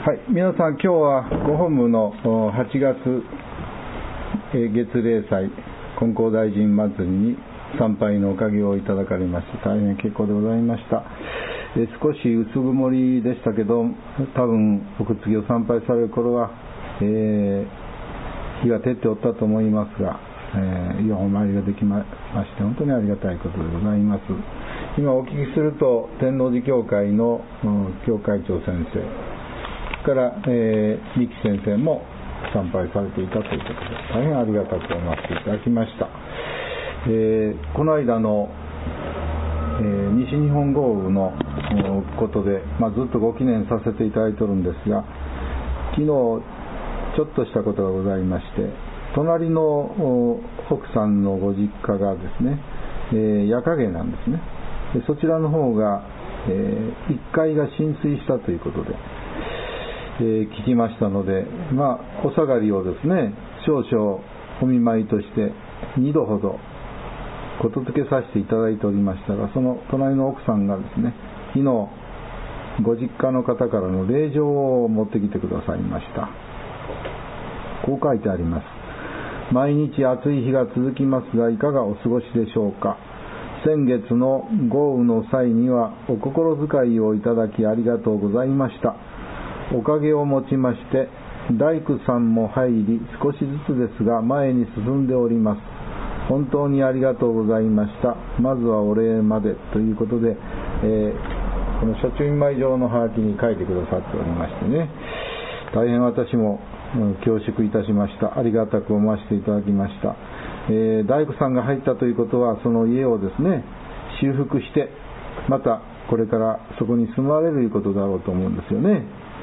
はい、皆さん今日はご本部の8月月例祭金光大臣祭りに参拝のおかげをいただかれまして大変結構でございました。少し薄曇りでしたけど、多分おくつぎを参拝される頃は、日が照っておったと思いますが、お参りができまして本当にありがたいことでございます。今お聞きすると天王寺教会の教会長先生から三木先生も参拝されていたということで大変ありがたく思わせていただきました。この間の、西日本豪雨のことで、ずっとご記念させていただいておるんですが、昨日ちょっとしたことがございまして、隣の奥さんのご実家がですね、夜影なんですね。でそちらの方が、1階が浸水したということで、聞きましたので、お下がりをですね、少々お見舞いとして2度ほどことづけさせていただいておりましたが、その隣の奥さんがですね、昨日ご実家の方からの令状を持ってきてくださいました。こう書いてあります。毎日暑い日が続きますがいかがお過ごしでしょうか。先月の豪雨の際にはお心遣いをいただきありがとうございました。おかげをもちまして大工さんも入り少しずつですが前に進んでおります。本当にありがとうございました。まずはお礼までということで、この諸注意舞状のハガキに書いてくださっておりましてね、大変私も恐縮いたしました。ありがたく思わせていただきました。大工さんが入ったということはその家をですね修復してまたこれからそこに住まれるということだろうと思うんですよね。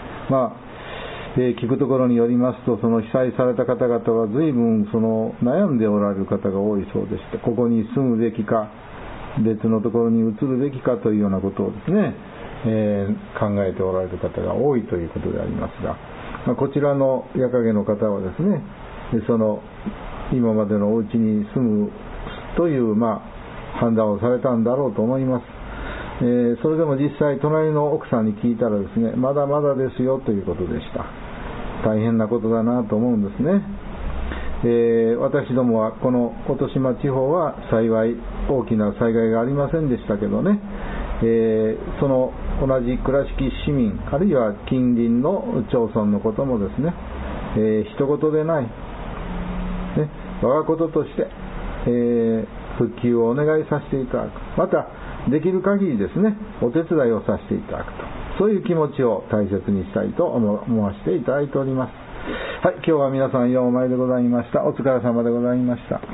聞くところによりますと、その被災された方々は随分悩んでおられる方が多いそうでして、ここに住むべきか別のところに移るべきかというようなことをですね、考えておられる方が多いということでありますが、こちらの夜影の方はですね、今までのお家に住むという判断をされたんだろうと思います。それでも実際隣の奥さんに聞いたらですね、まだまだですよということでした。大変なことだなと思うんですね。私どもはこの音島地方は幸い大きな災害がありませんでしたけどね、その同じ倉敷市民あるいは近隣の町村のこともですね、一言でない、我がこととして、復旧をお願いさせていただく、またできる限りですねお手伝いをさせていただくと、そういう気持ちを大切にしたいと思わせていただいております。はい、今日は皆さんようお参りでございました。お疲れ様でございました。